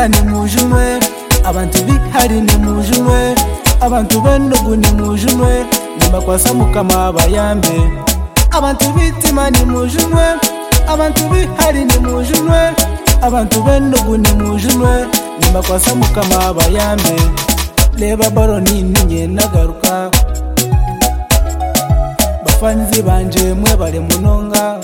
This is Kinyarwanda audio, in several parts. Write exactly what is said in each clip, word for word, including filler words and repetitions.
bitima ni mujunwe, abantu bihari ni mujunwe, abantu benugu ni mujunwe, nibakwasa mukama bayambe. Abantu bitima ni mujunwe, abantu bihari ni mujunwe, abantu benugu ni mujunwe, nibakwasa mukama bayambe. Leba baro nini nye nagaruka, bafanzi banje mwe bale munonga.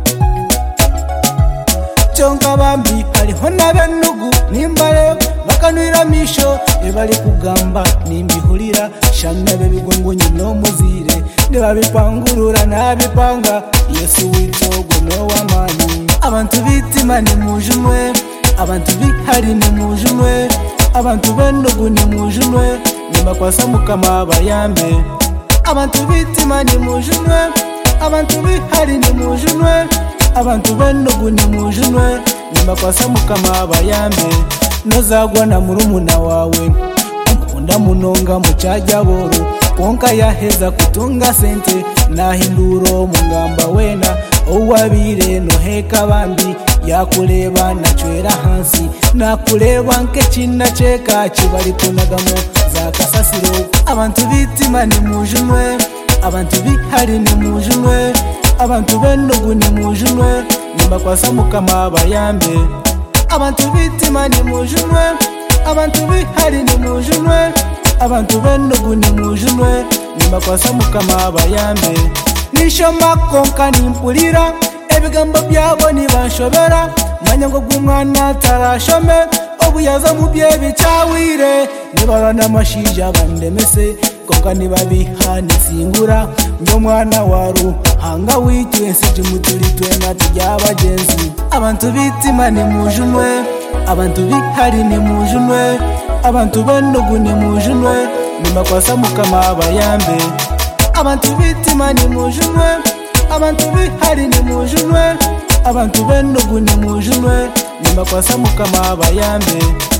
Chonka bambi haliho n'abenugu nimbale bakanwira misho ebali kugamba nimbihulira shamya bebigongo nyino muzire nebabipangurura nabipanga Yesu witogo no wamani. Abantu bitima ni mujunwe, abantu bihari ni mujunwe, abantu benugu ni mujunwe, nibakwasa mukama bayambe. Abantu bitima ni mujunwe, abantu bihari ni mujunwe, abantu benugu ni mujunwe, nibakwasa mukama bayambe. Nozagwa na murumuna wawe ukunda munonga mucaja boru, konka yaheza kutunga sente nahinduro mungamba wena owabire noheka bambi yakuleba nachwera hansi nakuleba nke china cheka kibali kunagamo za kasasiro. Abantu bitima ni mujunwe, abantu bihari ni mujunwe, abantu benugu ni mujunwe, nibakwasa mukama bayambe. Abantu bitima ni mujunwe, abantu bihari ni mujunwe, abantu benugu ni mujunwe, nibakwasa mukama bayambe. Nishoma konka nimpulira ebigambo byabo nibanshobera, manya ngo gumwana tarashome obuyaza mu byebi cyawire, nibarana mashija bandemese konka nibabiha nisingura nyo mwana waru hanga witwe sijimutulitwe natujyabagenzi. Abantu bitima ni mujunwe, abantu bihari ni mujunwe, abantu benugu ni mujunwe, nibakwasa mukama bayambe. Abantu bitima ni mujunwe, abantu bihari ni mujunwe, abantu benugu ni mujunwe, nibakwasa mukama bayambe.